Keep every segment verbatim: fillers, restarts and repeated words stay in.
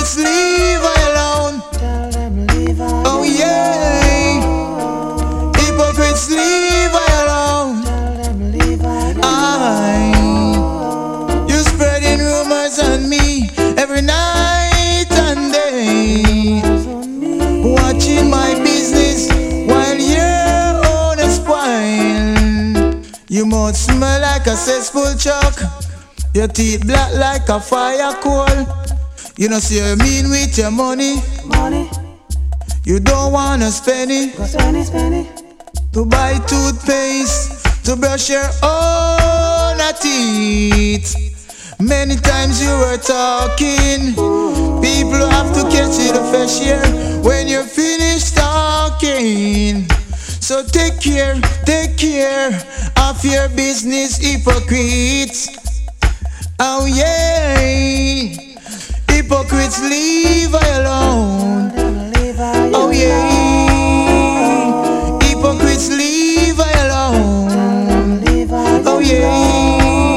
Hypocrites, leave I alone. Tell them leave I Oh yeah. Hypocrites, leave I alone. Tell them leave I I, you spreading rumors on me every night and day, watching my business while your own is spoiled. You mouth smell like a cesspool chuck, your teeth black like a fire coal. You know see you mean with your money, money, you don't wanna spend it. go spend it, spend it. To buy toothpaste, to brush your own teeth. Many times you were talking, people have to catch it a fresh air when you're finished talking. So take care, take care of your business, hypocrites. Oh yeah, hypocrites, leave I alone. Tell them leave I Oh yeah, hypocrites, leave I alone. leave I Oh yeah.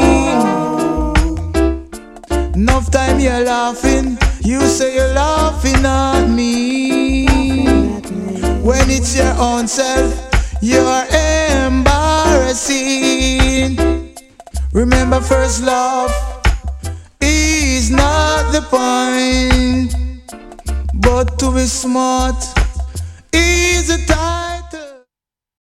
Enough time you're laughing, you say you're laughing at me. When it's your own self, you're embarrassing. Remember, first love is not the point, but to be smart is the title.